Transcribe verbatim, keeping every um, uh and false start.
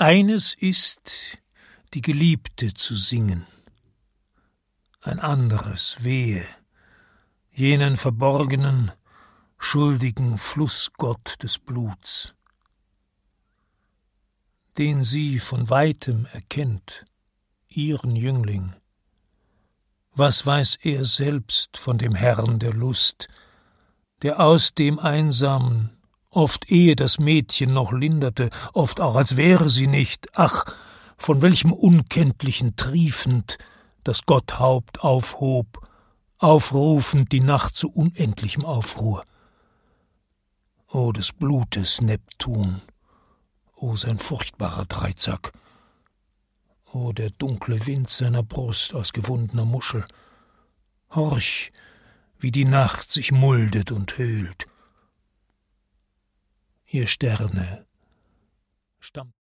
Eines ist, die Geliebte zu singen, ein anderes, wehe, jenen verborgenen, schuldigen Flussgott des Bluts, den sie von weitem erkennt, ihren Jüngling. Was weiß er selbst von dem Herrn der Lust, der aus dem Einsamen, oft ehe das Mädchen noch linderte, oft auch als wäre sie nicht, ach, von welchem Unkenntlichen triefend, das Gotthaupt aufhob, aufrufend die Nacht zu unendlichem Aufruhr. O des Blutes Neptun, o sein furchtbarer Dreizack, o der dunkle Wind seiner Brust aus gewundener Muschel, horch, wie die Nacht sich muldet und höhlt. Ihr Sterne, stammt